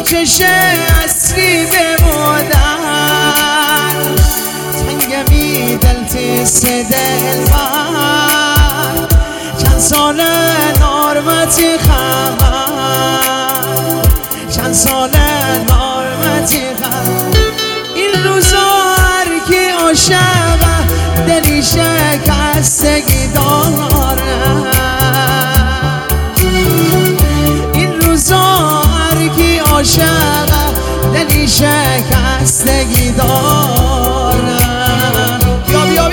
چشه اصلی بمودن تنگمی دلتیس دل من چند سال نارمتی خمم چند سال نارمتی خمم این روزا هر کی عاشقه دلی شکستگی داره این روزا هر کی عاشقه دلی شکستگی داره بیا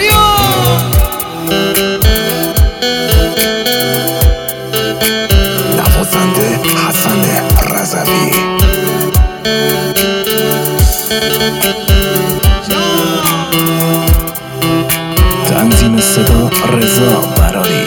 نوازنده حسن رضوی تنظیم صدا رضا براری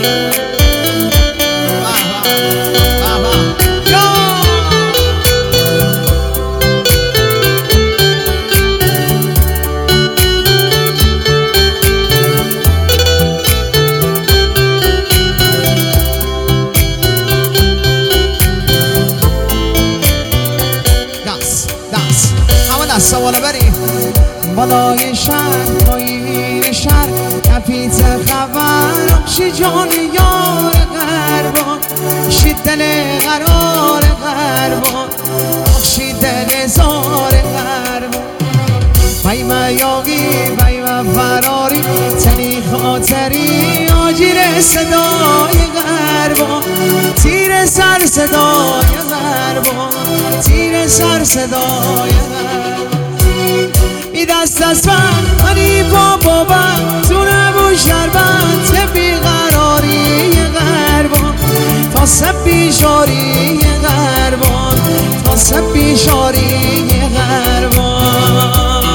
سوال بری بالای شهر پایین شهر کپیت خبر اخشی جان یار غربان اخشی دل قرار غربان اخشی دل زار غربان بیمه یاقی بیمه فراری تنی خاطری آجیر صدای غربان تیر سر صدای غربان تیر سر صدای غربان ای دست از منی بابا تو نبو شربت بیقراری غربان تا سب بیشاری غربان تا سب بیشاری غربان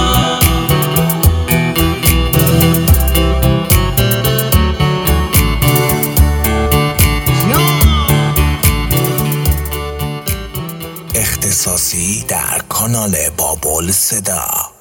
اختصاصی در کانال بابل صدا.